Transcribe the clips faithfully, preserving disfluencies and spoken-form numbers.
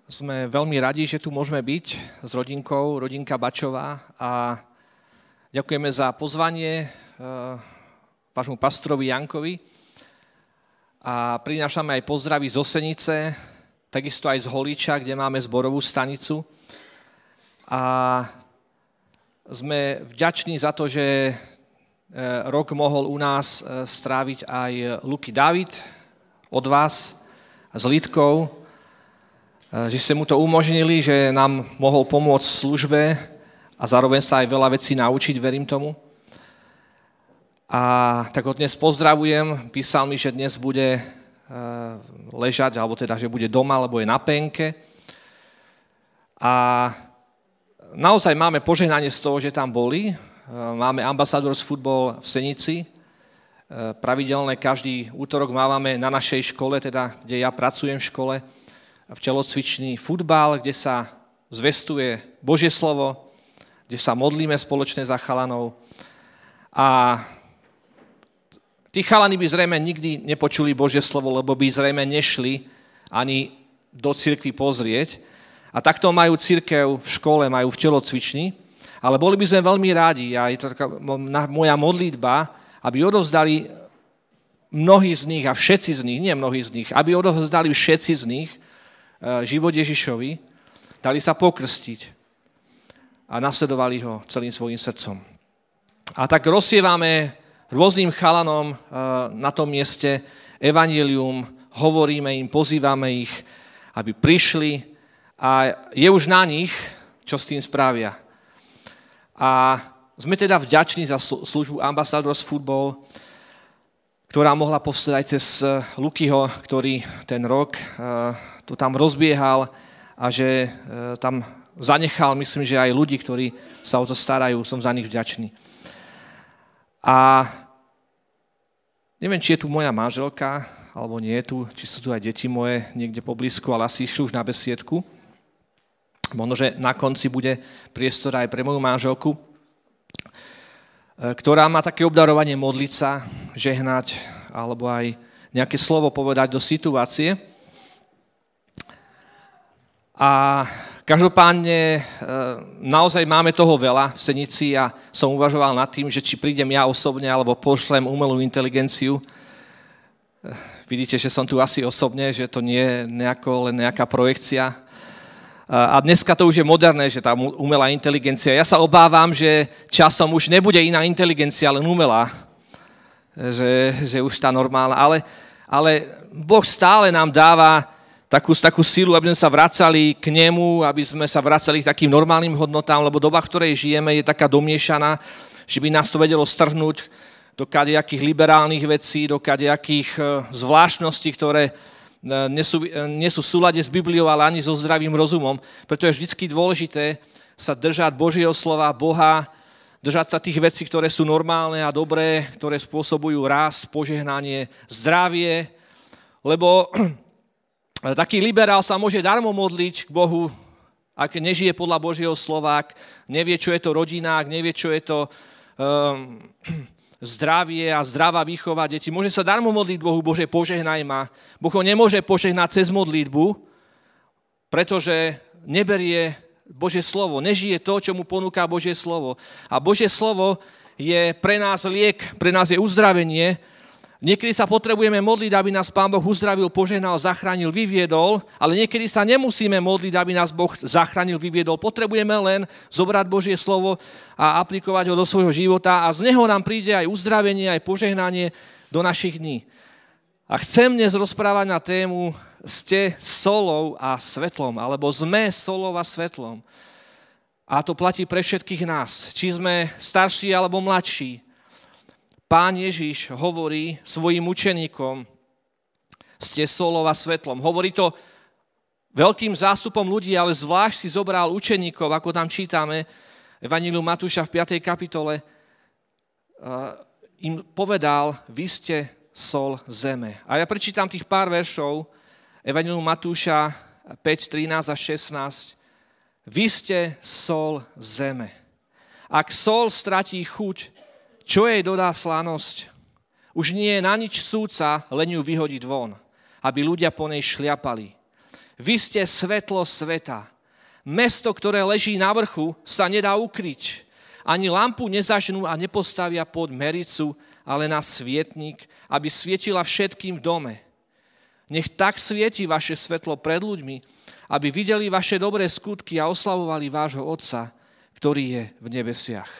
Sme veľmi radi, že tu môžeme byť s rodinkou, rodinka Bačová, a ďakujeme za pozvanie vášmu pastorovi Jankovi a prinášame aj pozdravy z Osenice, takisto aj z Holíča, kde máme zborovú stanicu, a sme vďační za to, že rok mohol u nás stráviť aj Luky Dávid od vás s Lidkou, že ste mu to umožnili, že nám mohol pomôcť v službe a zároveň sa aj veľa vecí naučiť, verím tomu. A tak ho dnes pozdravujem, písal mi, že dnes bude ležať, alebo teda, že bude doma, alebo je na penke. A naozaj máme požehnanie z toho, že tam boli. Máme Ambassadors Football v Senici. Pravidelne každý útorok máme na našej škole, teda kde ja pracujem v škole, v telocvičný futbal, kde sa zvestuje Božie slovo, kde sa modlíme spoločne za chalanov. A tí chalani by zrejme nikdy nepočuli Božie slovo, lebo by zrejme nešli ani do cirkvi pozrieť. A takto majú cirkev v škole, majú v telocvični. Ale boli by sme veľmi rádi, a je to taká moja modlitba, aby odovzdali mnohí z nich, a všetci z nich, nie mnohí z nich, aby odovzdali všetci z nich život Ježišovi, dali sa pokrstiť a nasledovali ho celým svojím srdcom. A tak rozsievame rôznym chalanom na tom mieste evanjelium, hovoríme im, pozývame ich, aby prišli, a je už na nich, čo s tým spravia. A sme teda vďační za službu Ambassadors Football, ktorá mohla povstať aj cez Lukyho, ktorý ten rok to tam rozbiehal a že tam zanechal, myslím, že aj ľudí, ktorí sa o to starajú, som za nich vďačný. A neviem, či je tu moja manželka, alebo nie je tu, či sú tu aj deti moje niekde poblízku, ale asi išli už na besiedku. Možno, že na konci bude priestor aj pre moju manželku, ktorá má také obdarovanie modliť sa, žehnať, alebo aj nejaké slovo povedať do situácie. A každopádne naozaj máme toho veľa v Senici a som uvažoval nad tým, že či prídem ja osobne, alebo pošlem umelú inteligenciu. Vidíte, že som tu asi osobne, že to nie je nejako, len nejaká projekcia. A dneska to už je moderné, že tá umelá inteligencia. Ja sa obávam, že časom už nebude iná inteligencia, len umelá. Že, že už tá normálna. Ale, ale Boh stále nám dáva takú, takú silu, aby sme sa vracali k nemu, aby sme sa vracali k takým normálnym hodnotám, lebo doba, v ktorej žijeme, je taká domiešaná, že by nás to vedelo strhnúť do kadejakých liberálnych vecí, do kadejakých zvláštností, ktoré nie sú, nie sú v súlade s Bibliou, ale ani so zdravým rozumom. Preto je vždy dôležité sa držať Božieho slova, Boha, držať sa tých vecí, ktoré sú normálne a dobré, ktoré spôsobujú rast, požehnanie, zdravie, lebo taký liberál sa môže darmo modliť k Bohu, ak nežije podľa Božieho slova, ak nevie, čo je to rodina, ak nevie, čo je to um, zdravie a zdravá výchova detí. Môže sa darmo modliť Bohu, Bože, požehnaj ma. Boh ho nemôže požehnať cez modlitbu, pretože neberie Božie slovo, nežije to, čo mu ponúka Božie slovo. A Božie slovo je pre nás liek, pre nás je uzdravenie. Niekedy sa potrebujeme modliť, aby nás Pán Boh uzdravil, požehnal, zachránil, vyviedol, ale niekedy sa nemusíme modliť, aby nás Boh zachránil, vyviedol. Potrebujeme len zobrať Božie slovo a aplikovať ho do svojho života, a z neho nám príde aj uzdravenie, aj požehnanie do našich dní. A chcem dnes rozprávať na tému ste solou a svetlom, alebo sme solou a svetlom. A to platí pre všetkých nás, či sme starší alebo mladší. Pán Ježiš hovorí svojim učeníkom, ste solou a svetlom. Hovorí to veľkým zástupom ľudí, ale zvlášť si zobral učeníkov, ako tam čítame, Evanjelium Matúša v piatej kapitole, im povedal, vy ste sol zeme. A ja prečítam tých pár veršov, Evanjelium Matúša päť, trinásť a šestnásť. Vy ste sol zeme. Ak sol stratí chuť, čo jej dodá slanosť? Už nie je na nič súca, len ju vyhodiť von, aby ľudia po nej šliapali. Vy ste svetlo sveta. Mesto, ktoré leží na vrchu, sa nedá ukryť. Ani lampu nezažnú a nepostavia pod mericu, ale na svietnik, aby svietila všetkým v dome. Nech tak svieti vaše svetlo pred ľuďmi, aby videli vaše dobré skutky a oslavovali vášho Otca, ktorý je v nebesiach.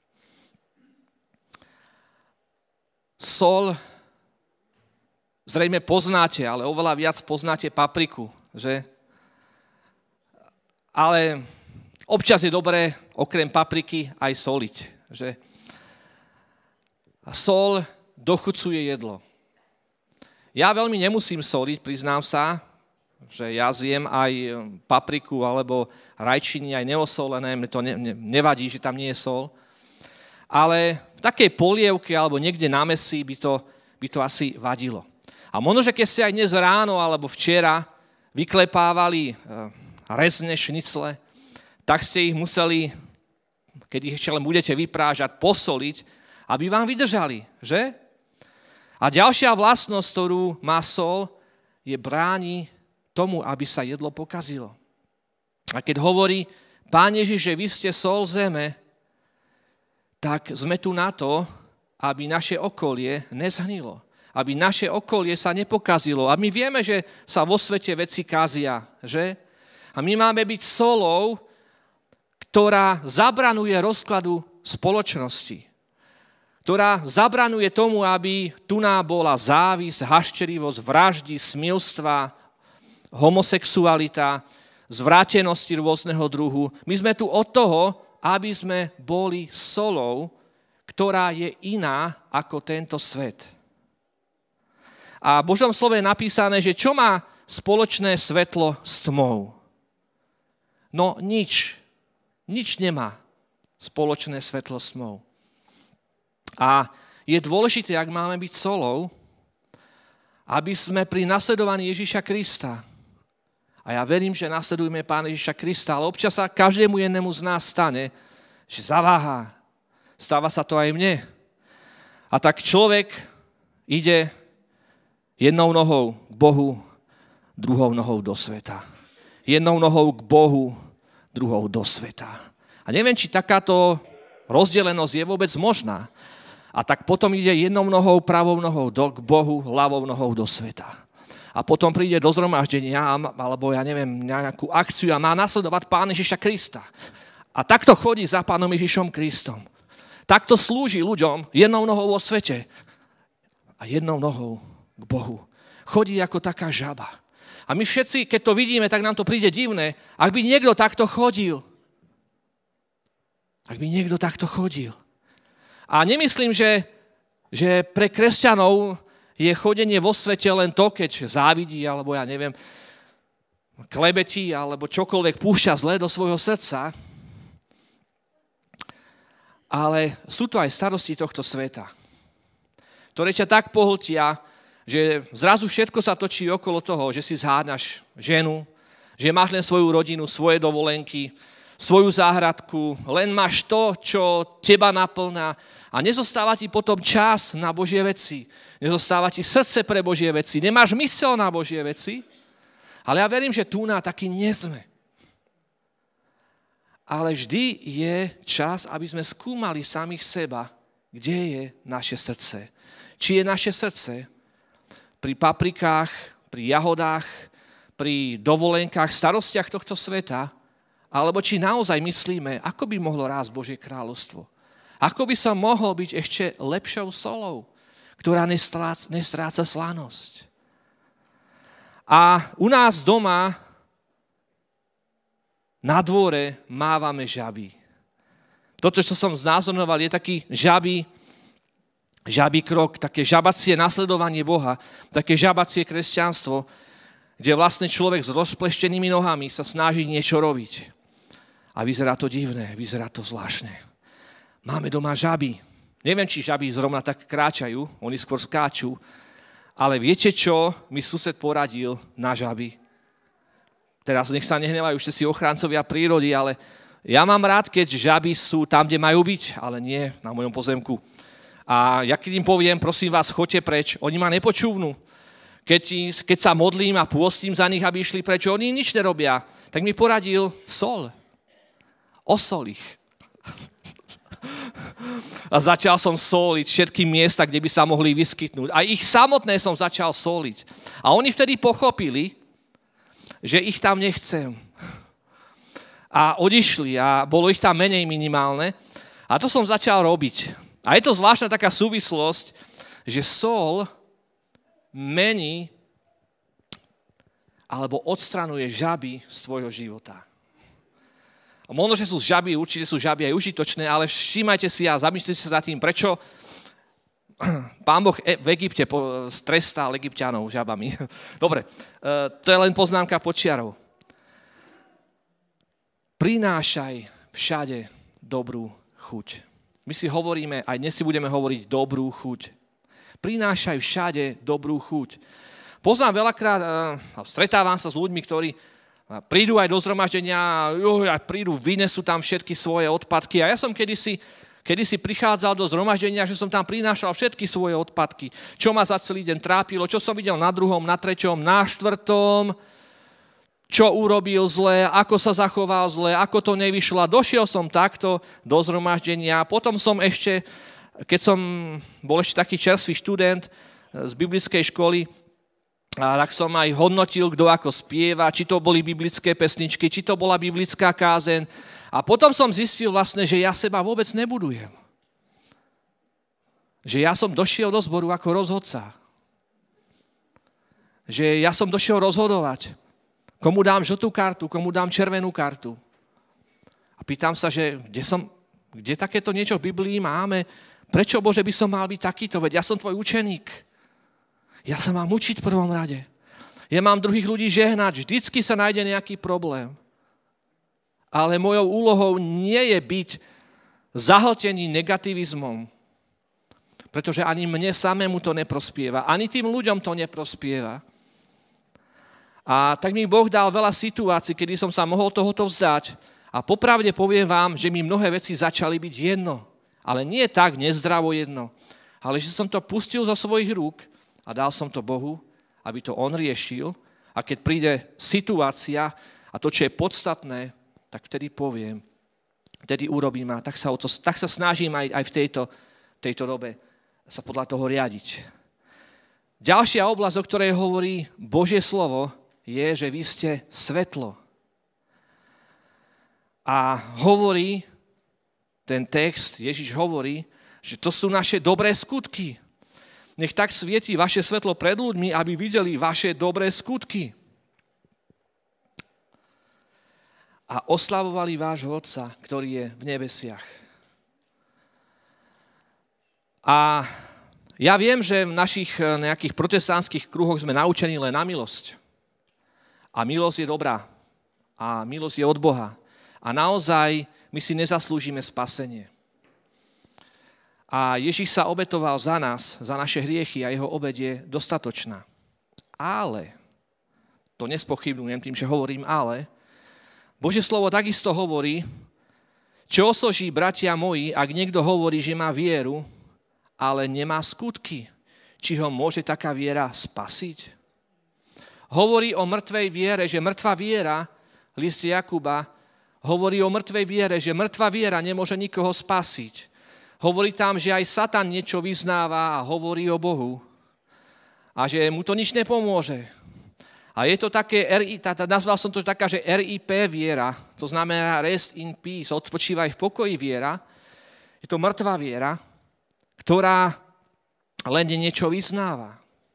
Sol zrejme poznáte, ale oveľa viac poznáte papriku, že? Ale občas je dobré okrem papriky aj soliť, že? A sol dochucuje jedlo. Ja veľmi nemusím soliť, priznám sa, že ja zjem aj papriku alebo rajčiny aj neosolené, mne to ne, ne, nevadí, že tam nie je sol. Ale v takej polievke alebo niekde na mäsi by to, by to asi vadilo. A možno, že keď ste aj dnes ráno alebo včera vyklepávali rezne šnicle, tak ste ich museli, keď ich ešte len budete vyprážať, posoliť, aby vám vydržali, že? A ďalšia vlastnosť, ktorú má sol, je bráni tomu, aby sa jedlo pokazilo. A keď hovorí Pán Ježiš, že vy ste sol zeme, tak sme tu na to, aby naše okolie nezhnilo. Aby naše okolie sa nepokazilo. A my vieme, že sa vo svete veci kazia, že? A my máme byť solou, ktorá zabranuje rozkladu spoločnosti. Ktorá zabranuje tomu, aby tuná bola závisť, hašterivosť, vraždy, smilstva, homosexualita, zvrátenosti rôzneho druhu. My sme tu od toho, aby sme boli solou, ktorá je iná ako tento svet. A v Božom slove je napísané, že čo má spoločné svetlo s tmou? No nič. Nič nemá spoločné svetlo s tmou. A je dôležité, ak máme byť solou, aby sme pri nasledovaní Ježiša Krista, a ja verím, že nasledujeme Pána Ježiša Krista, ale občas sa každému jednému z nás stane, že zaváha. Stáva sa to aj mne. A tak človek ide jednou nohou k Bohu, druhou nohou do sveta. Jednou nohou k Bohu, druhou do sveta. A neviem, či takáto rozdelenosť je vôbec možná. A tak potom ide jednou nohou, pravou nohou do, k Bohu, ľavou nohou do sveta. A potom príde do zhromaždenia, alebo ja neviem, nejakú akciu a má nasledovať Pána Ježiša Krista. A takto chodí za Pánom Ježišom Kristom. Takto slúži ľuďom jednou nohou vo svete a jednou nohou k Bohu. Chodí ako taká žaba. A my všetci, keď to vidíme, tak nám to príde divné. Ak by niekto takto chodil. Ak by niekto takto chodil. A nemyslím, že, že pre kresťanov je chodenie vo svete len to, keď závidí, alebo ja neviem, klebetí, alebo čokoľvek púšťa zlé do svojho srdca. Ale sú to aj starosti tohto sveta, ktoré ťa tak pohltia, že zrazu všetko sa točí okolo toho, že si zháňaš ženu, že máš len svoju rodinu, svoje dovolenky, svoju záhradku, len máš to, čo teba naplňa a nezostáva ti potom čas na Božie veci. Nezostáva ti srdce pre Božie veci. Nemáš mysel na Božie veci. Ale ja verím, že tu na taký nie sme. Ale vždy je čas, aby sme skúmali samých seba, kde je naše srdce. Či je naše srdce pri paprikách, pri jahodách, pri dovolenkách, starostiach tohto sveta, alebo či naozaj myslíme, ako by mohlo rásť Božie kráľovstvo. Ako by sa mohol byť ešte lepšou solou, ktorá nestráca, nestráca slanosť. A u nás doma na dvore mávame žaby. Toto, čo som znázorňoval, je taký žabý, žabý krok, také žabacie nasledovanie Boha, také žabacie kresťanstvo, kde vlastne človek s rozpleštenými nohami sa snaží niečo robiť. A vyzerá to divné, vyzerá to zvláštne. Máme doma žaby. Neviem, či žaby zrovna tak kráčajú, oni skôr skáču, ale viete čo mi sused poradil na žaby? Teraz nech sa nehnevajú všetci ochráncovia prírody, ale ja mám rád, keď žaby sú tam, kde majú byť, ale nie na mojom pozemku. A ja keď im poviem, prosím vás, choďte preč, oni ma nepočúvnú. keď, keď sa modlím a pôstím za nich, aby išli preč, oni nič nerobia, tak mi poradil sol. Osol ich. A začal som soliť všetky miesta, kde by sa mohli vyskytnúť. A ich samotné som začal soliť. A oni vtedy pochopili, že ich tam nechcem. A odišli a bolo ich tam menej minimálne. A to som začal robiť. A je to zvláštna taká súvislosť, že sol mení alebo odstranuje žaby z tvojho života. A možno, že sú žaby, určite sú žaby aj užitočné, ale všímajte si a zamyslite sa za tým, prečo Pán Boh v Egypte strestal Egypťanov žabami. Dobre, to je len poznámka počiarov. Prinášaj všade dobrú chuť. My si hovoríme, aj dnes si budeme hovoriť dobrú chuť. Prinášaj všade dobrú chuť. Poznám veľakrát, stretávam sa s ľuďmi, ktorí prídu aj do zhromaždenia a prídu, vynesú tam všetky svoje odpadky. A ja som kedysi, kedysi prichádzal do zhromaždenia, že som tam prinášal všetky svoje odpadky. Čo ma za celý deň trápilo, čo som videl na druhom, na treťom, na štvrtom, čo urobil zle, ako sa zachoval zle, ako to nevyšlo. Došiel som takto do zhromaždenia. Potom som ešte, keď som bol ešte taký čerstvý študent z biblickej školy, a tak som aj hodnotil, kto ako spieva, či to boli biblické pesničky, či to bola biblická kázeň. A potom som zistil vlastne, že ja seba vôbec nebudujem. Že ja som došiel do zboru ako rozhodca. Že ja som došiel rozhodovať, komu dám žltú kartu, komu dám červenú kartu. A pýtam sa, že kde, som, kde takéto niečo v Biblii máme? Prečo, Bože, by som mal byť takýto? Veď ja som tvoj učeník. Ja sa mám učiť v prvom rade. Ja mám druhých ľudí žehnať. Vždycky sa nájde nejaký problém. Ale mojou úlohou nie je byť zahltený negativizmom. Pretože ani mne samému to neprospieva. Ani tým ľuďom to neprospieva. A tak mi Boh dal veľa situácií, kedy som sa mohol tohoto vzdať. A popravde poviem vám, že mi mnohé veci začali byť jedno. Ale nie tak nezdravo jedno. Ale že som to pustil zo svojich rúk a dal som to Bohu, aby to On riešil. A keď príde situácia a to, čo je podstatné, tak vtedy poviem, vtedy urobím a tak sa, to, tak sa snažím aj, aj v tejto, tejto dobe sa podľa toho riadiť. Ďalšia oblasť, o ktorej hovorí Božie slovo, je, že vy ste svetlo. A hovorí, ten text, Ježiš hovorí, že to sú naše dobré skutky. Nech tak svieti vaše svetlo pred ľuďmi, aby videli vaše dobré skutky. A oslavovali vášho Otca, ktorý je v nebesiach. A ja viem, že v našich nejakých protestantských kruhoch sme naučení len na milosť. A milosť je dobrá. A milosť je od Boha. A naozaj my si nezaslúžime spasenie. A Ježiš sa obetoval za nás, za naše hriechy a jeho obed je dostatočná. Ale, to nespochybnujem tým, že hovorím ale, Božie slovo takisto hovorí, čo osoží, bratia moji, ak niekto hovorí, že má vieru, ale nemá skutky, či ho môže taká viera spasiť? Hovorí o mŕtvej viere, že mŕtva viera, list Jakuba, hovorí o mŕtvej viere, že mŕtva viera nemôže nikoho spasiť. Hovorí tam, že aj Satan niečo vyznáva a hovorí o Bohu. A že mu to nič nepomôže. A je to také, nazval som to taká, že er í pé viera, to znamená rest in peace, odpočívaj v pokoji viera. Je to mŕtva viera, ktorá len niečo vyznáva.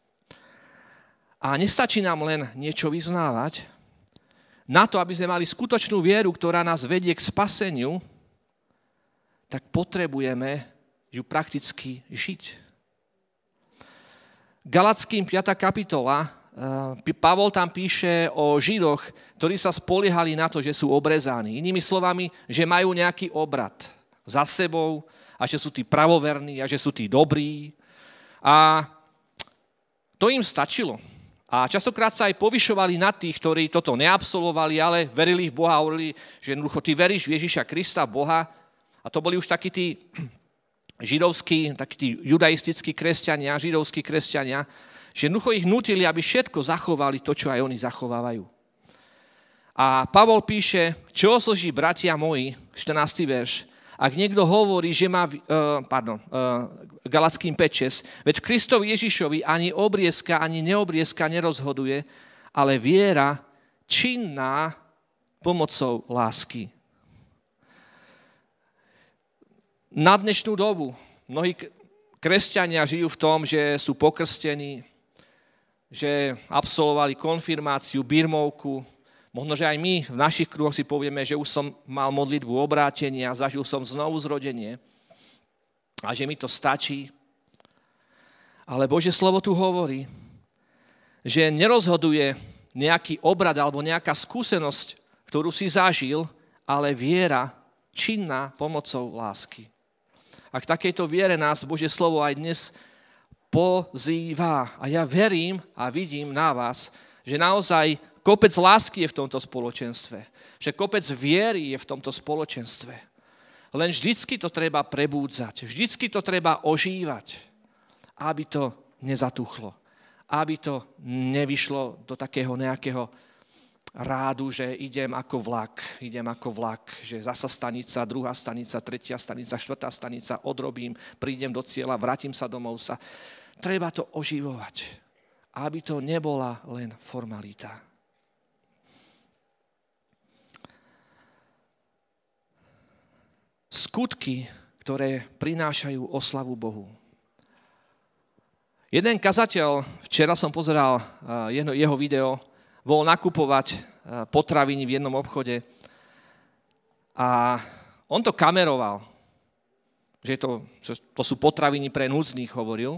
A nestačí nám len niečo vyznávať. Na to, aby sme mali skutočnú vieru, ktorá nás vedie k spaseniu, tak potrebujeme ju prakticky žiť. Galatským piata kapitola, Pavol tam píše o Židoch, ktorí sa spoliehali na to, že sú obrezaní. Inými slovami, že majú nejaký obrad za sebou a že sú tí pravoverní a že sú tí dobrí. A to im stačilo. A častokrát sa aj povyšovali na tých, ktorí toto neabsolvovali, ale verili v Boha a hovorili, že jednoducho ty veríš v Ježiša Krista, Boha. A to boli už takí tí židovskí, takí tí judaistickí kresťania, židovskí kresťania, Že jednoducho ich nutili, aby všetko zachovali to, čo aj oni zachovávajú. A Pavol píše, čo slží, bratia moji, štrnásty verš, ak niekto hovorí, že má, uh, pardon, uh, Galackým päť šesť, veď Kristovi Ježišovi ani obriezka, ani neobriezka nerozhoduje, ale viera činná pomocou lásky. Na dnešnú dobu mnohí kresťania žijú v tom, že sú pokrstení, že absolvovali konfirmáciu, birmovku. Možno, že aj my v našich kruhoch si povieme, že už som mal modlitbu obrátenia, zažil som znovu zrodenie a že mi to stačí. Ale Božie slovo tu hovorí, že nerozhoduje nejaký obrad alebo nejaká skúsenosť, ktorú si zažil, ale viera činná pomocou lásky. A k takejto viere nás Božie slovo aj dnes pozýva. A ja verím a vidím na vás, že naozaj kopec lásky je v tomto spoločenstve. Že kopec viery je v tomto spoločenstve. Len vždycky to treba prebúdzať. Vždycky to treba ožívať, aby to nezatuchlo. Aby to nevyšlo do takého nejakého rádu, že idem ako vlak, idem ako vlak, že zasa stanica, druhá stanica, tretia stanica, štvrtá stanica, odrobím, prídem do cieľa, vrátim sa domov sa. Treba to oživovať, aby to nebola len formalita. Skutky, ktoré prinášajú oslavu Bohu. Jeden kazateľ, včera som pozeral jedno, jeho video, bol nakupovať potraviny v jednom obchode a on to kameroval, že to, že to sú potraviny pre núdznych, hovoril.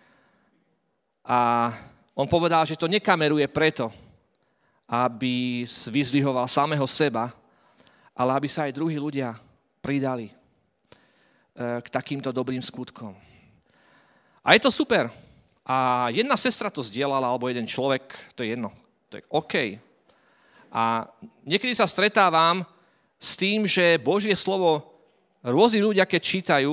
A on povedal, že to nekameruje preto, aby vyzdvihoval samého seba, ale aby sa aj druhí ľudia pridali k takýmto dobrým skutkom. A je to super. A jedna sestra to zdieľala, alebo jeden človek, to je jedno. To je OK. A niekedy sa stretávam s tým, že Božie slovo rôzni ľudia, keď čítajú,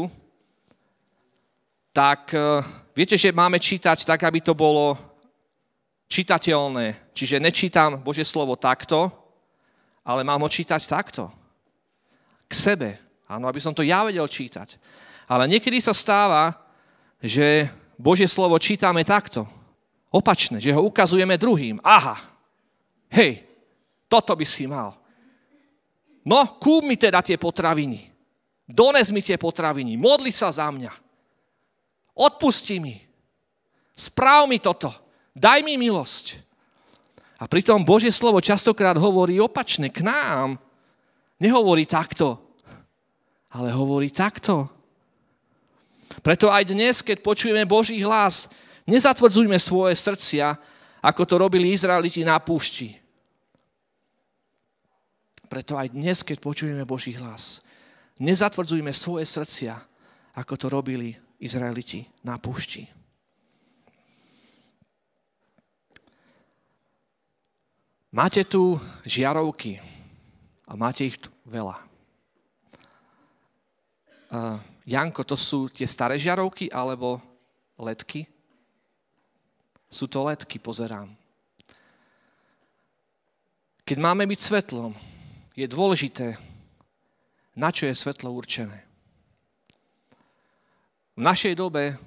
tak viete, že máme čítať tak, aby to bolo čitateľné. Čiže nečítam Božie slovo takto, ale mám ho čítať takto. K sebe. Áno, aby som to ja vedel čítať. Ale niekedy sa stáva, že Božie slovo čítame takto. Opačne, že ho ukazujeme druhým. Aha, hej, toto by si mal. No, kúp mi teda tie potraviny. Dones mi tie potraviny. Modli sa za mňa. Odpusti mi. Správ mi toto. Daj mi milosť. A pritom Božie slovo častokrát hovorí opačne k nám. Nehovorí takto, ale hovorí takto. Preto aj dnes, keď počujeme Boží hlas, nezatvrdzujme svoje srdcia, ako to robili Izraeliti na púšti. Preto aj dnes, keď počujeme Boží hlas, nezatvrdzujme svoje srdcia, ako to robili Izraeliti na púšti. Máte tu žiarovky a máte ich tu veľa. Uh, Janko, to sú tie staré žiarovky alebo ledky? Sú to ledky, pozerám. Keď máme byť svetlom, je dôležité, na čo je svetlo určené. V našej dobe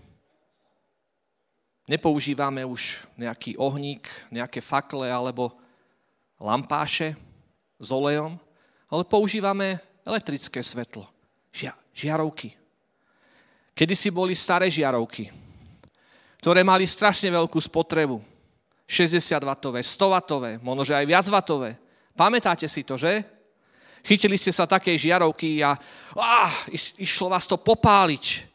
nepoužívame už nejaký ohník, nejaké fakle alebo lampáše s olejom, ale používame elektrické svetlo, žia, žiarovky. Kedysi boli staré žiarovky, ktoré mali strašne veľkú spotrebu. šesťdesiatwattové, stowattové, možno že aj viacwattové. Pamätáte si to, že? Chytili ste sa takej žiarovky a á, išlo vás to popáliť.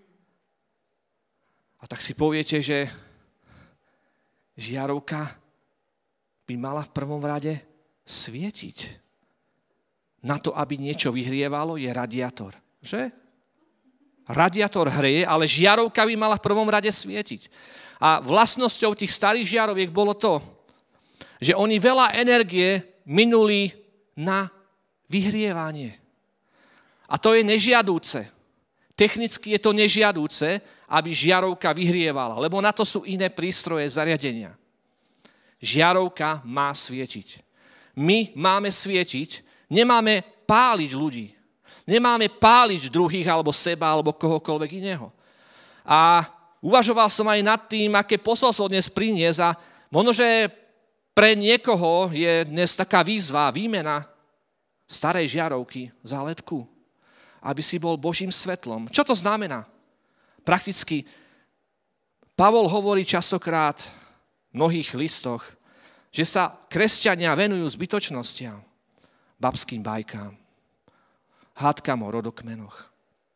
A tak si poviete, že žiarovka by mala v prvom rade svietiť. Na to, aby niečo vyhrievalo, je radiátor. Že? Radiátor hreje, ale žiarovka by mala v prvom rade svietiť. A vlastnosťou tých starých žiaroviek bolo to, že oni veľa energie minuli na vyhrievanie. A to je nežiadúce. Technicky je to nežiadúce, aby žiarovka vyhrievala, lebo na to sú iné prístroje, zariadenia. Žiarovka má svietiť. My máme svietiť, nemáme páliť ľudí. Nemáme páliť druhých, alebo seba, alebo kohokoľvek iného. A uvažoval som aj nad tým, aké posolstvo dnes priniesť a možno, že pre niekoho je dnes taká výzva, výmena starej žiarovky za ledku, aby si bol Božím svetlom. Čo to znamená? Prakticky Pavol hovorí častokrát v mnohých listoch, že sa kresťania venujú zbytočnostiam, babským bajkám, hádkam o rodokmenoch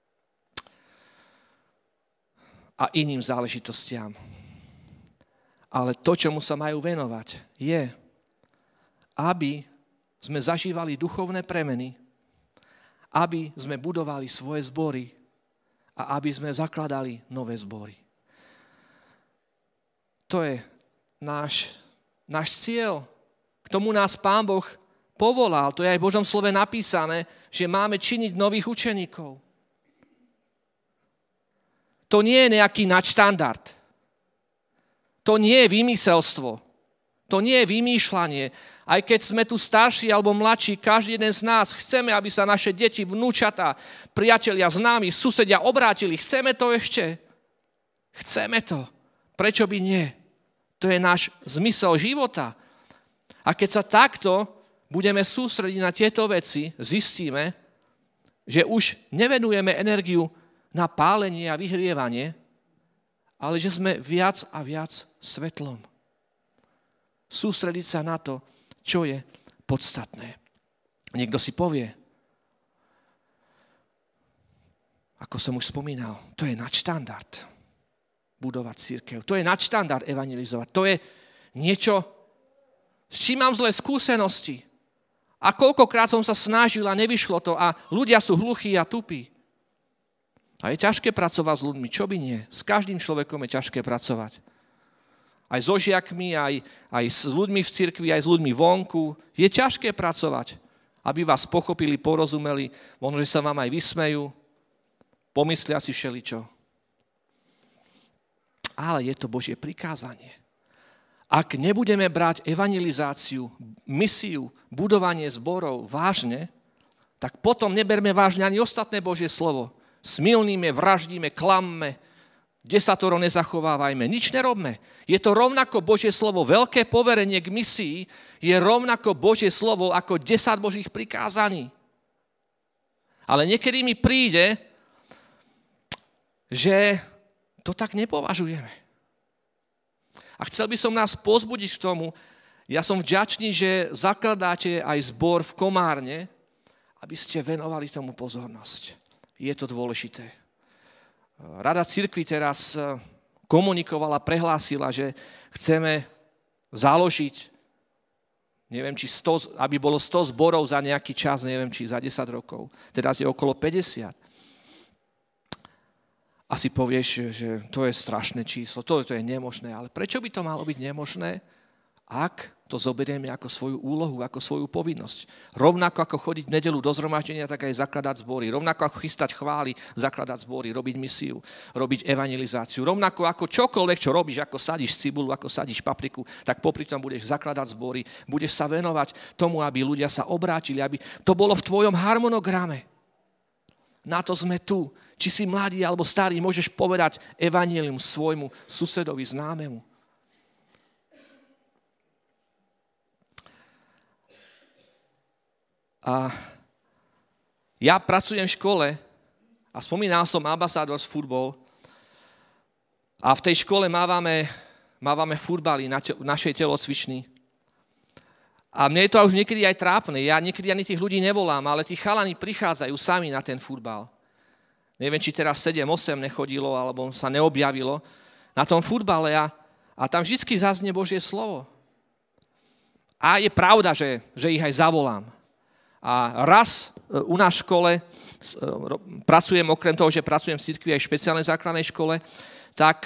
a iným záležitostiam. Ale to, čomu sa majú venovať, je, aby sme zažívali duchovné premeny, aby sme budovali svoje zbory a aby sme zakladali nové zbory. To je náš, náš cieľ. K tomu nás Pán Boh povolal. To je aj v Božom slove napísané, že máme činiť nových učeníkov. To nie je nejaký nadštandard. To nie je vymyselstvo. To nie je vymýšľanie. Aj keď sme tu starší alebo mladší, každý jeden z nás chceme, aby sa naše deti, vnúčatá, priatelia, známi, susedia obrátili. Chceme to ešte. Chceme to. Prečo by nie? To je náš zmysel života. A keď sa takto budeme sústrediť na tieto veci, zistíme, že už nevenujeme energiu na pálenie a vyhrievanie, ale že sme viac a viac svetlom. Sústrediť sa na to, čo je podstatné. Niekto si povie, ako som už spomínal, to je nadštandard budovať cirkev. To je nadštandard evangelizovať. To je niečo, s čím mám zlé skúsenosti. A koľkokrát som sa snažil a nevyšlo to a ľudia sú hluchí a tupí. A je ťažké pracovať s ľuďmi. Čo by nie? S každým človekom je ťažké pracovať. Aj so žiakmi, aj, aj s ľuďmi v cirkvi, aj s ľuďmi vonku. Je ťažké pracovať, aby vás pochopili, porozumeli, možno, že sa vám aj vysmejú, pomyslia si všeličo. Ale je to Božie prikázanie. Ak nebudeme brať evangelizáciu, misiu, budovanie zborov vážne, tak potom neberme vážne ani ostatné Božie slovo. Smilníme, vraždíme, klamme, desatoro nezachovávajme, nič nerobme. Je to rovnako Božie slovo, veľké poverenie k misii je rovnako Božie slovo ako desať Božích prikázaní. Ale niekedy mi príde, že to tak nepovažujeme. A chcel by som nás pozbudiť k tomu, ja som vďačný, že zakladáte aj zbor v Komárne, aby ste venovali tomu pozornosť. Je to dôležité. Rada cirkvi teraz komunikovala, prehlásila, že chceme založiť, neviem, či sto, aby bolo sto zborov za nejaký čas, neviem, či za desať rokov. Teraz je okolo päťdesiat. Asi povieš, že to je strašné číslo, to, to je nemožné, ale prečo by to malo byť nemožné, ak to zoberieme ako svoju úlohu, ako svoju povinnosť. Rovnako ako chodiť v nedeľu do zhromaždenia, tak aj zakladať zbory. Rovnako ako chystať chvály, zakladať zbory, robiť misiu, robiť evangelizáciu. Rovnako ako čokoľvek, čo robíš, ako sadíš cibulu, ako sadíš papriku, tak popri tom budeš zakladať zbory, budeš sa venovať tomu, aby ľudia sa obrátili, aby to bolo v tvojom harmonograme. Na to sme tu. Či si mladý alebo starý, môžeš povedať evanjelium svojmu susedovi, známemu. A ja pracujem v škole a spomínal som Ambassadors Football a v tej škole mávame, mávame futbaly na te, našej telocvični. A mne je to už niekedy aj trápne. Ja niekedy ani tých ľudí nevolám, ale tí chalani prichádzajú sami na ten futbal. Neviem, či teraz sedem osem nechodilo, alebo sa neobjavilo na tom futbale a, a tam vždy zaznie Božie slovo. A je pravda, že, že ich aj zavolám. A raz u nás v škole, pracujem okrem toho, že pracujem v cirkvi aj v špeciálnej základnej škole, tak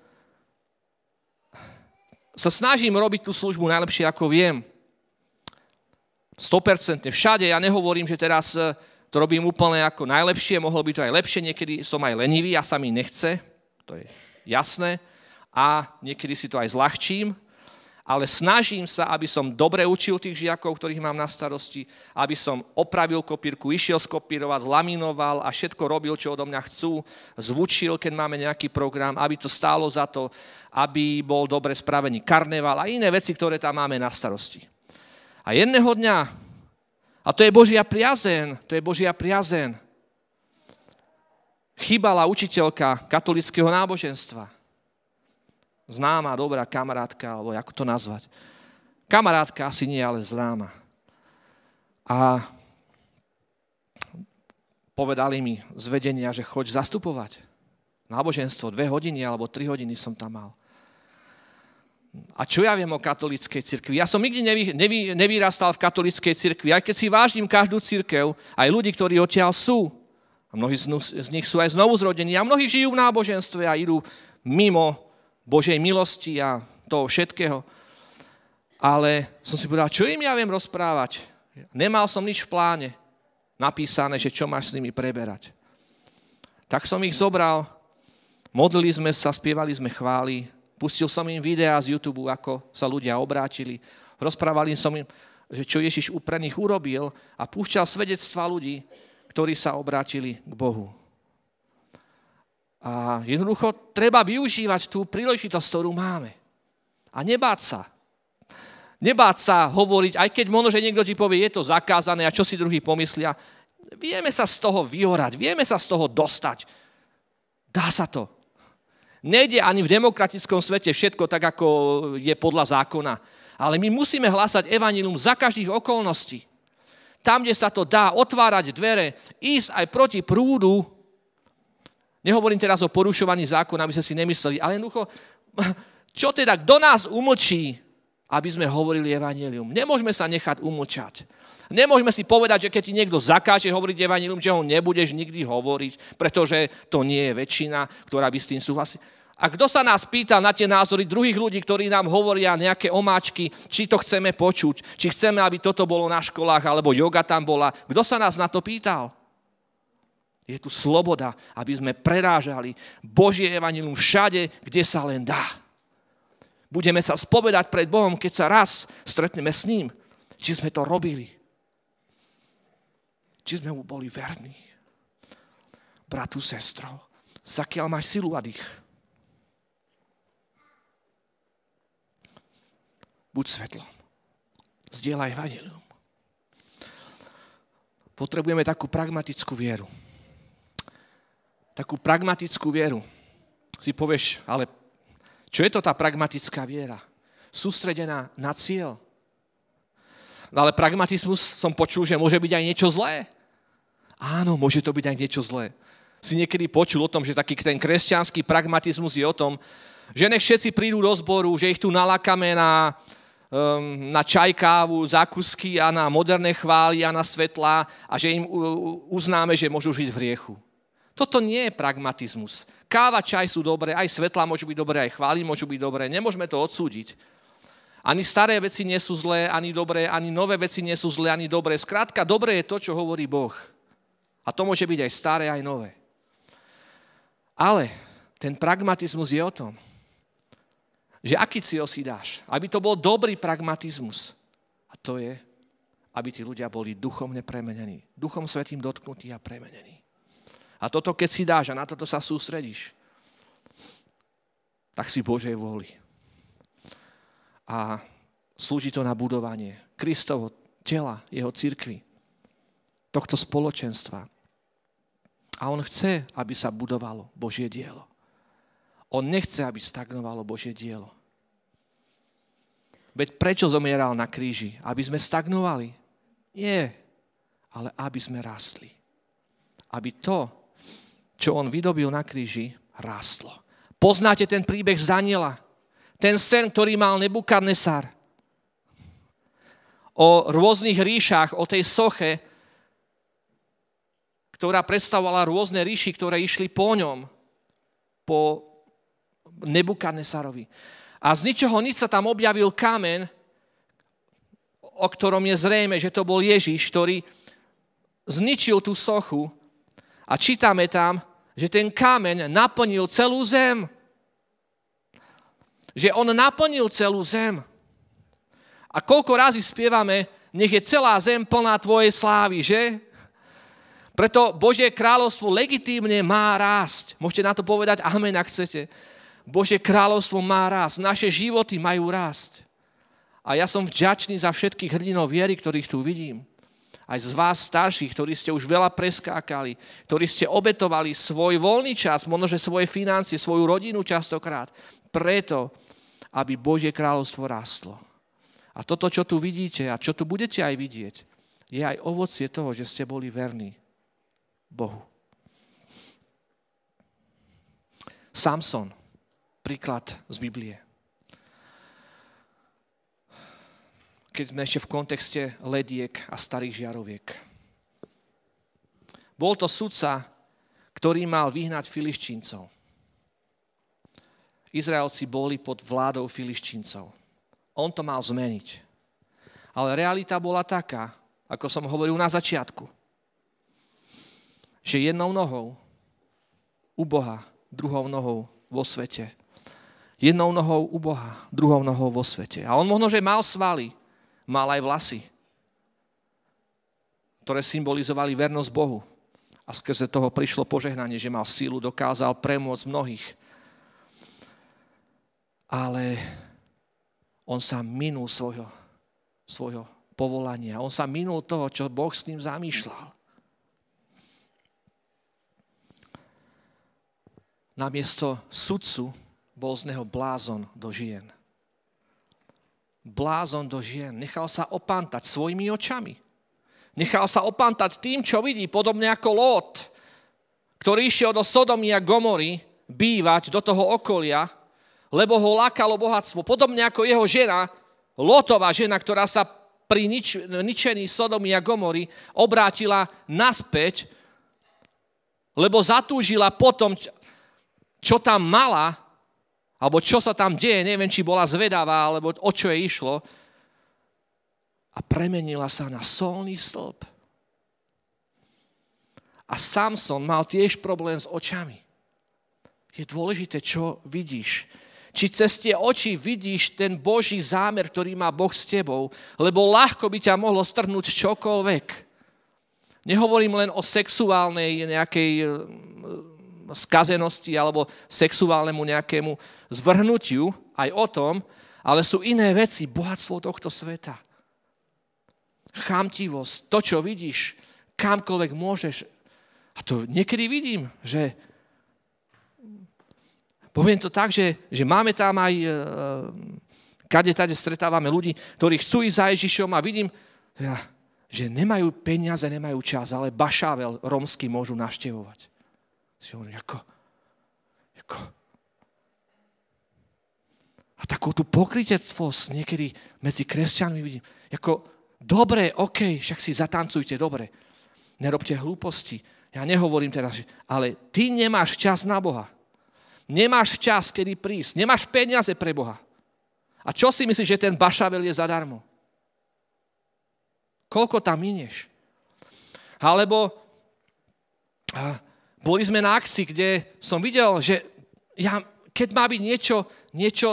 sa snažím robiť tú službu najlepšie, ako viem. sto percent všade, ja nehovorím, že teraz to robím úplne ako najlepšie, mohlo by to aj lepšie, niekedy som aj lenivý a sa mi nechce, to je jasné, a niekedy si to aj zľahčím, ale snažím sa, aby som dobre učil tých žiakov, ktorých mám na starosti, aby som opravil kopírku, išiel skopírovať, zlaminoval a všetko robil, čo odo mňa chcú, zvučil, keď máme nejaký program, aby to stálo za to, aby bol dobre spravený karneval a iné veci, ktoré tam máme na starosti. A jedného dňa, a to je Božia priazeň, to je Božia priazeň, chýbala učiteľka katolického náboženstva. Známa, dobrá kamarátka, alebo ako to nazvať. Kamarátka asi nie, ale známa. A povedali mi z vedenia, že choď zastupovať náboženstvo, dve hodiny alebo tri hodiny som tam mal. A čo ja viem o katolíckej cirkvi? Ja som nikdy nevy, nevy, nevyrastal v katolíckej cirkvi, aj keď si vážim každú cirkev, aj ľudí, ktorí odtiaľ sú. A mnohí z, z nich sú aj znovu zrodení. A mnohí žijú v náboženstve a idú mimo Božej milosti a toho všetkého. Ale som si povedal, čo im ja viem rozprávať? Nemal som nič v pláne napísané, že čo máš s nimi preberať. Tak som ich zobral, modlili sme sa, spievali sme chvály, pustil som im videá z YouTube, ako sa ľudia obrátili. Rozprávali som im, že čo Ježiš pre nich urobil a púšťal svedectvá ľudí, ktorí sa obrátili k Bohu. A jednoducho treba využívať tú príležitosť, ktorú máme. A nebáť sa. Nebáť sa hovoriť, aj keď možno, že niekto ti povie, je to zakázané a čo si druhý pomyslia. Vieme sa z toho vyhorať, vieme sa z toho dostať. Dá sa to. Nejde ani v demokratickom svete všetko tak, ako je podľa zákona. Ale my musíme hlásať evanjelium za každých okolností. Tam, kde sa to dá, otvárať dvere, ísť aj proti prúdu. Nehovorím teraz o porušovaní zákona, aby ste si nemysleli, ale jednoducho, čo teda, kto nás umlčí, aby sme hovorili evanjelium? Nemôžeme sa nechať umlčať. Nemôžeme si povedať, že keď ti niekto zakáže hovoriť evanjelium, že ho nebudeš nikdy hovoriť, pretože to nie je väčšina, ktorá by s tým súhlasí. A kto sa nás pýtal na tie názory druhých ľudí, ktorí nám hovoria nejaké omáčky, či to chceme počuť, či chceme, aby toto bolo na školách, alebo joga tam bola. Kto sa nás na to pýtal? Je tu sloboda, aby sme prerážali Božie evanjelium všade, kde sa len dá. Budeme sa spovedať pred Bohom, keď sa raz stretneme s ním. Či sme to robili. Či sme mu boli verní. Bratu, sestro, zakiaľ máš silu a dých. Buď svetlom. Zdieľaj evanjelium. Potrebujeme takú pragmatickú vieru. Takú pragmatickú vieru. Si povieš, ale čo je to tá pragmatická viera? Sústredená na cieľ. No ale pragmatizmus som počul, že môže byť aj niečo zlé. Áno, môže to byť aj niečo zlé. Si niekedy počul o tom, že taký ten kresťanský pragmatizmus je o tom, že nech všetci prídu do zboru, že ich tu nalákame na, um, na čaj, kávu, zákusky a na moderné chvály a na svetlá a že im uznáme, že môžu žiť v hriechu. Toto nie je pragmatizmus. Káva, čaj sú dobré, aj svetlá môžu byť dobré, aj chvály môžu byť dobré. Nemôžeme to odsúdiť. Ani staré veci nie sú zlé, ani dobré, ani nové veci nie sú zlé, ani dobré. Skrátka, dobré je to, čo hovorí Boh. A to môže byť aj staré, aj nové. Ale ten pragmatizmus je o tom, že aký cieľ si dáš. Aby to bol dobrý pragmatizmus. A to je, aby tí ľudia boli duchovne premenení. Duchom Svätým dotknutí a premenení. A toto, keď si dáš a na toto sa sústredíš, tak si Božej vôli. A slúži to na budovanie Kristovho tela, jeho cirkvi, tohto spoločenstva. A on chce, aby sa budovalo Božie dielo. On nechce, aby stagnovalo Božie dielo. Veď prečo zomieral na kríži? Aby sme stagnovali? Nie, ale aby sme rástli. Aby to, čo on vydobil na kríži, rástlo. Poznáte ten príbeh z Daniela? Ten sen, ktorý mal Nebukadnesar. O rôznych ríšach, o tej soche, ktorá predstavovala rôzne ríši, ktoré išli po ňom, po Nebukadnesarovi. A z ničoho nič sa tam objavil kameň, o ktorom je zrejme, že to bol Ježiš, ktorý zničil tú sochu a čítame tam, že ten kameň naplnil celú zem. Že on naplnil celú zem. A koľko razy spievame, nech je celá zem plná tvojej slávy, že? Preto Božie kráľovstvo legitímne má rásť. Môžete na to povedať amen, ak chcete. Božie kráľovstvo má rásť. Naše životy majú rásť. A ja som vďačný za všetkých hrdinov viery, ktorých tu vidím. Aj z vás starších, ktorí ste už veľa preskákali, ktorí ste obetovali svoj voľný čas, možno že svoje financie, svoju rodinu častokrát, preto, aby Božie kráľovstvo rástlo. A toto, čo tu vidíte a čo tu budete aj vidieť, je aj ovocie toho, že ste boli verní Bohu. Samson, príklad z Biblie. Keď sme ešte v kontexte lediek a starých žiaroviek. Bol to sudca, ktorý mal vyhnať Filištíncov. Izraelci boli pod vládou Filištíncov. On to mal zmeniť. Ale realita bola taká, ako som hovoril na začiatku, že jednou nohou u Boha, druhou nohou vo svete. Jednou nohou u Boha, druhou nohou vo svete. A on možno, že mal svaly, mal aj vlasy, ktoré symbolizovali vernosť Bohu. A skrze toho prišlo požehnanie, že mal sílu, dokázal premôcť mnohých. Ale on sa minul svojho, svojho povolania. On sa minul toho, čo Boh s ním zamýšľal. Namiesto sudcu bol z neho blázon do žien. Blázon do žien. Nechal sa opantať svojimi očami. Nechal sa opantať tým, čo vidí, podobne ako Lót, ktorý išiel do Sodomy a Gomory bývať do toho okolia, lebo ho lákalo bohatstvo. Podobne ako jeho žena, Lótová žena, ktorá sa pri nič, ničení Sodomy a Gomory obrátila naspäť, lebo zatúžila potom, čo tam mala, alebo čo sa tam deje, neviem, či bola zvedavá, alebo o čo jej išlo, a premenila sa na solný stĺp. A Samson mal tiež problém s očami. Je dôležité, čo vidíš. Či cez tie oči vidíš ten Boží zámer, ktorý má Boh s tebou, lebo ľahko by ťa mohlo strhnúť čokoľvek. Nehovorím len o sexuálnej nejakej skazenosti alebo sexuálnemu nejakému zvrhnutiu, aj o tom, ale sú iné veci, bohatstvo tohto sveta. Chamtivosť, to, čo vidíš, kamkoľvek môžeš. A to niekedy vidím, že poviem to tak, že, že máme tam aj e, kade tade stretávame ľudí, ktorí chcú ísť za Ježišom a vidím, ja, že nemajú peniaze, nemajú čas, ale bašável rómsky môžu navštevovať. Si hovorím, ako, ako. A takú tú pokrytectvosť niekedy medzi kresťanmi vidím. Ako, dobre, okej, okay, však si zatancujte, dobre. Nerobte hlúposti. Ja nehovorím teraz, ale ty nemáš čas na Boha. Nemáš čas, kedy prísť. Nemáš peniaze pre Boha. A čo si myslíš, že ten bašavel je zadarmo? Koľko tam minieš? Alebo a, boli sme na akcii, kde som videl, že ja, keď má byť niečo, niečo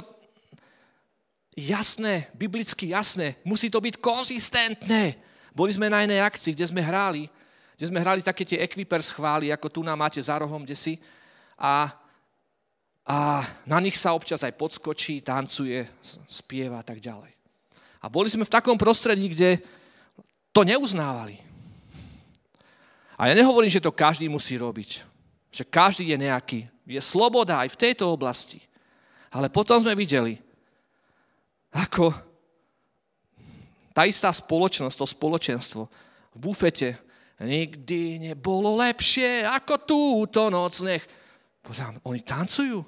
jasné, biblicky jasné, musí to byť konzistentné. Boli sme na inej akcii, kde sme hrali, kde sme hrali také tie Equipers chvály, ako tu nám máte za rohom, kde si. A A na nich sa občas aj podskočí, tancuje, spieva a tak ďalej. A boli sme v takom prostredí, kde to neuznávali. A ja nehovorím, že to každý musí robiť. Že každý je nejaký. Je sloboda aj v tejto oblasti. Ale potom sme videli, ako tá istá spoločnosť, to spoločenstvo v bufete nikdy nebolo lepšie ako túto noc. Nech Pozrám, oni tancujú.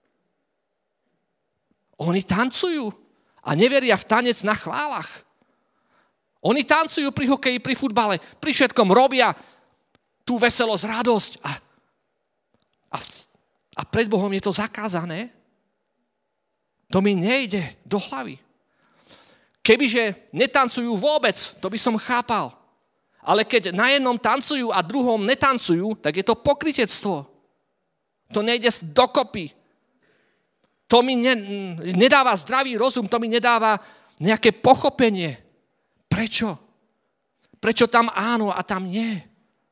Oni tancujú a neveria v tanec na chválach. Oni tancujú pri hokeji, pri futbale, pri všetkom robia tú veselosť, radosť. A, a, a pred Bohom je to zakázané. To mi nejde do hlavy. Kebyže netancujú vôbec, to by som chápal. Ale keď na jednom tancujú a druhom netancujú, tak je to pokrytectvo. To nejde dokopy. To mi ne, nedáva zdravý rozum, to mi nedáva nejaké pochopenie. Prečo? Prečo tam áno a tam nie?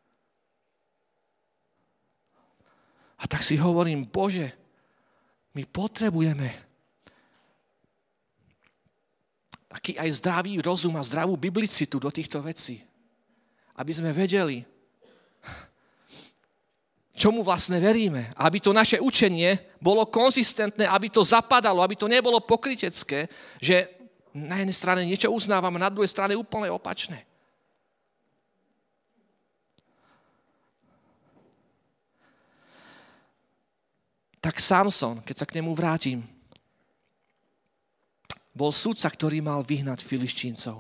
A tak si hovorím, Bože, my potrebujeme taký aj zdravý rozum a zdravú biblicitu do týchto vecí. Aby sme vedeli, čomu vlastne veríme. Aby to naše učenie bolo konzistentné, aby to zapadalo, aby to nebolo pokrytecké, že na jednej strane niečo uznávame, na druhej strane úplne opačné. Tak Samson, keď sa k nemu vrátim, bol sudca, ktorý mal vyhnať Filištíncov.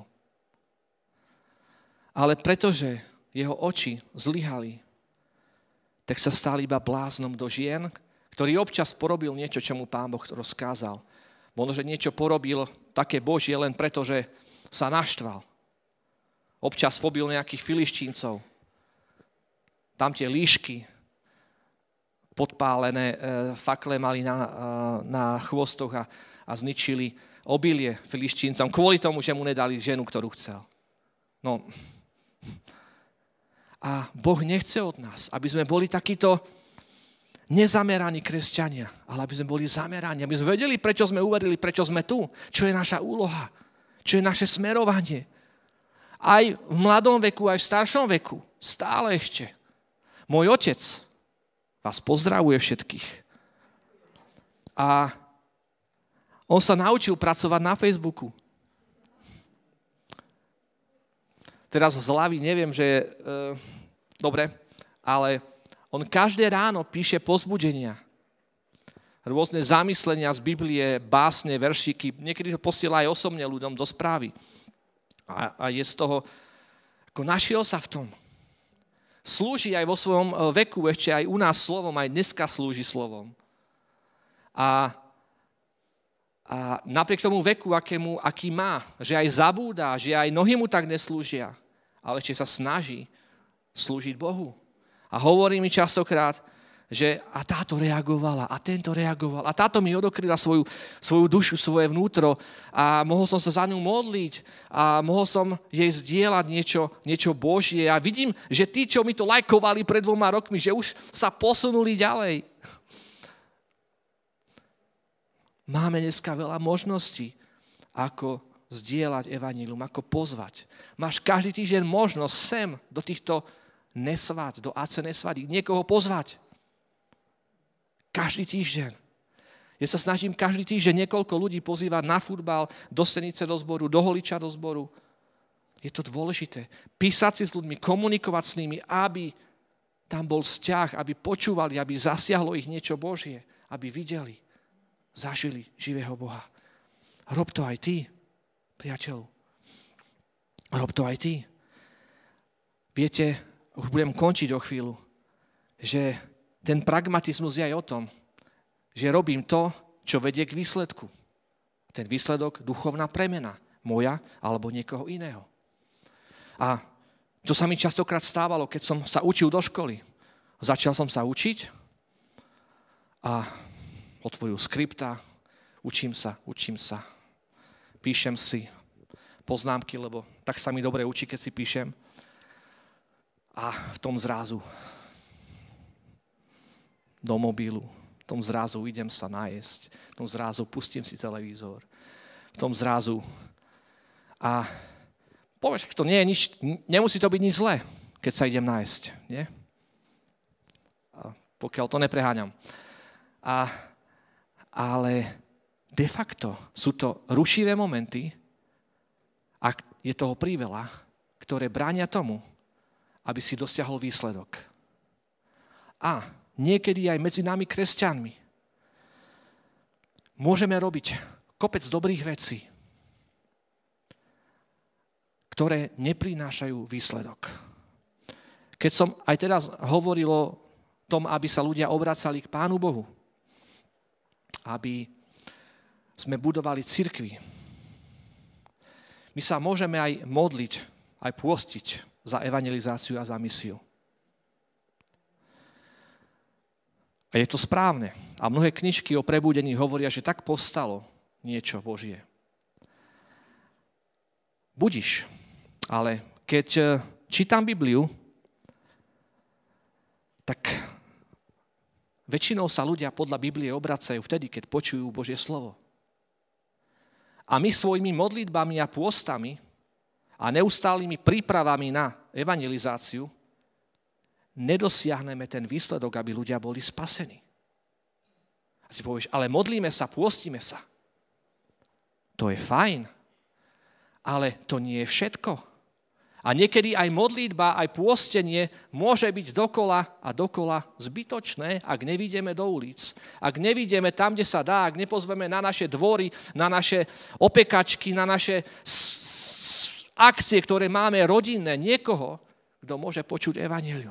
Ale pretože jeho oči zlyhali, tak sa stal iba bláznom do žien, ktorý občas porobil niečo, čo mu Pán Boh rozkázal. Možno, že niečo porobil také Božie len preto, že sa naštval. Občas pobil nejakých Filištíncov. Tam tie líšky, podpálené e, fakle mali na, e, na chvostoch a, a zničili obilie Filištíncom kvôli tomu, že mu nedali ženu, ktorú chcel. No... A Boh nechce od nás, aby sme boli takíto nezameraní kresťania, ale aby sme boli zameraní, aby sme vedeli, prečo sme uverili, prečo sme tu, čo je naša úloha, čo je naše smerovanie. Aj v mladom veku, aj v staršom veku, stále ešte. Môj otec vás pozdravuje všetkých. A on sa naučil pracovať na Facebooku. Teraz z hlavy neviem, že je, e, dobre, ale on každé ráno píše povzbudenia. Rôzne zamyslenia z Biblie, básne, veršiky. Niekedy to posiela aj osobne ľuďom do správy. A, a je z toho, ako našiel sa v tom. Slúži aj vo svojom veku, ešte aj u nás slovom, aj dneska slúži slovom. A A napriek tomu veku, akému, aký má, že aj zabúda, že aj nohy mu tak neslúžia, ale ešte sa snaží slúžiť Bohu. A hovorí mi častokrát, že a táto reagovala, a tento reagoval, a táto mi odokryla svoju, svoju dušu, svoje vnútro a mohol som sa za ňu modliť a mohol som jej zdieľať niečo, niečo Božie. A vidím, že tí, čo mi to lajkovali pred dvoma rokmi, že už sa posunuli ďalej. Máme dneska veľa možností, ako zdieľať evanjelium, ako pozvať. Máš každý týždeň možnosť sem do týchto nesvát, do á cé nesvadí, niekoho pozvať. Každý týždeň. Ja sa snažím každý týždeň niekoľko ľudí pozývať na futbal, do Senice do zboru, do Holiča do zboru. Je to dôležité. Písať si s ľuďmi, komunikovať s nimi, aby tam bol vzťah, aby počúvali, aby zasiahlo ich niečo Božie, aby videli, zažili živého Boha. Rob to aj ty, priateľu. Rob to aj ty. Viete, už budem končiť o chvíľu, že ten pragmatizmus je aj o tom, že robím to, čo vedie k výsledku. Ten výsledok, duchovná premena, moja alebo niekoho iného. A to sa mi častokrát stávalo, keď som sa učil do školy. Začal som sa učiť a otvoril skripta, učím sa, učím sa, píšem si poznámky, lebo tak sa mi dobre učí, keď si píšem. A v tom zrazu do mobilu, v tom zrazu idem sa najesť, v tom zrazu pustím si televízor, v tom zrazu a povieš, to nie je nič, nemusí to byť nič zlé, keď sa idem najesť, nie? A pokiaľ to nepreháňam. A Ale de facto sú to rušivé momenty a je toho priveľa, ktoré bránia tomu, aby si dosiahol výsledok. A niekedy aj medzi nami kresťanmi môžeme robiť kopec dobrých vecí, ktoré neprinášajú výsledok. Keď som aj teraz hovoril o tom, aby sa ľudia obracali k Pánu Bohu, aby sme budovali cirkvi. My sa môžeme aj modliť, aj pôstiť za evangelizáciu a za misiu. A je to správne. A mnohé knižky o prebudení hovoria, že tak povstalo niečo Božie. Budiš, ale keď čítam Bibliu, tak väčšinou sa ľudia podľa Biblie obracajú vtedy, keď počujú Božie slovo. A my svojimi modlitbami a pôstami a neustálými prípravami na evangelizáciu nedosiahneme ten výsledok, aby ľudia boli spasení. A si povieš, ale modlíme sa, pôstime sa. To je fajn, ale to nie je všetko. A niekedy aj modlitba, aj pôstenie môže byť dokola a dokola zbytočné, ak nevidíme do ulic. Ak nevidíme tam, kde sa dá, ak nepozveme na naše dvory, na naše opekačky, na naše akcie, ktoré máme rodinné, niekoho, kto môže počuť evanjelium.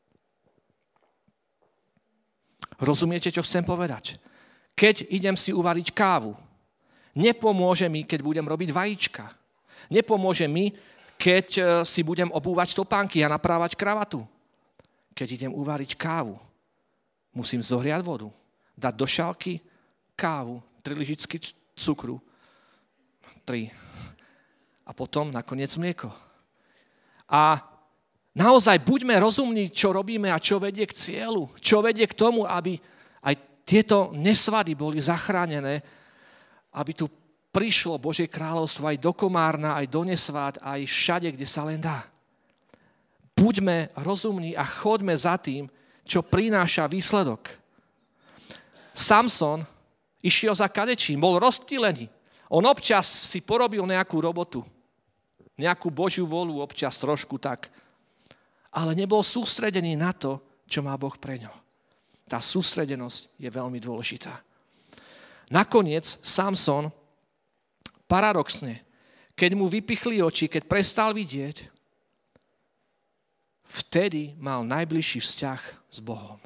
Rozumiete, čo chcem povedať? Keď idem si uvariť kávu, nepomôže mi, keď budem robiť vajíčka. Nepomôže mi, keď si budem obúvať topánky a naprávať kravatu. Keď idem uvariť kávu, musím zohriať vodu, dať do šálky kávu, tri lyžičky cukru, tri. A potom nakoniec mlieko. A naozaj buďme rozumní, čo robíme a čo vedie k cieľu, čo vedie k tomu, aby aj tieto nesvady boli zachránené, aby tu prišlo Božie kráľovstvo aj do Komárna, aj do Nesvád, aj všade, kde sa len dá. Buďme rozumní a choďme za tým, čo prináša výsledok. Samson išiel za kadečím, bol rozptýlený. On občas si porobil nejakú robotu, nejakú Božiu vôľu, občas trošku tak, ale nebol sústredený na to, čo má Boh pre ňo. Tá sústredenosť je veľmi dôležitá. Nakoniec Samson paradoxne, keď mu vypichli oči, keď prestal vidieť, vtedy mal najbližší vzťah s Bohom.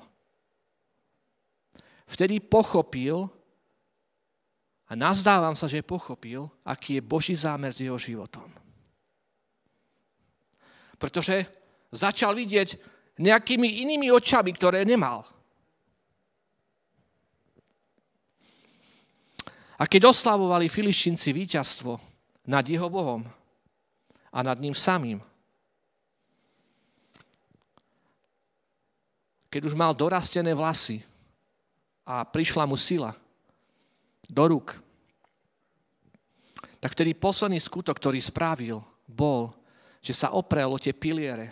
Vtedy pochopil, a nazdávam sa, že pochopil, aký je Boží zámer s jeho životom. Pretože začal vidieť nejakými inými očami, ktoré nemal. A keď oslavovali Filištínci víťazstvo nad jeho Bohom a nad ním samým, keď už mal dorastené vlasy a prišla mu sila do rúk, tak vtedy posledný skutok, ktorý spravil, bol, že sa oprel o tie piliere.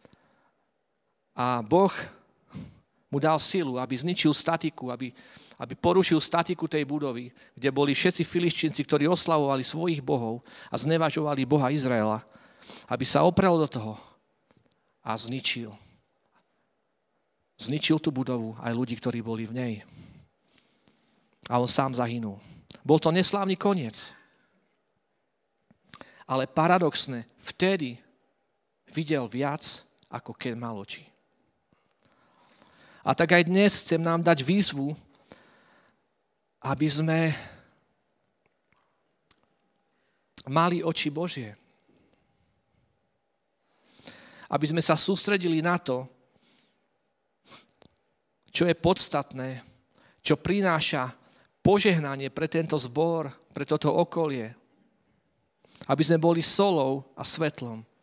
A Boh mu dal silu, aby zničil statiku, aby aby porušil statiku tej budovy, kde boli všetci Filištínci, ktorí oslavovali svojich bohov a znevažovali Boha Izraela, aby sa oprel do toho a zničil. Zničil tú budovu aj ľudí, ktorí boli v nej. A on sám zahynul. Bol to neslávny koniec. Ale paradoxne, vtedy videl viac, ako keď mal oči. A tak aj dnes chcem nám dať výzvu, aby sme mali oči Božie. Aby sme sa sústredili na to, čo je podstatné, čo prináša požehnanie pre tento zbor, pre toto okolie. Aby sme boli solou a svetlom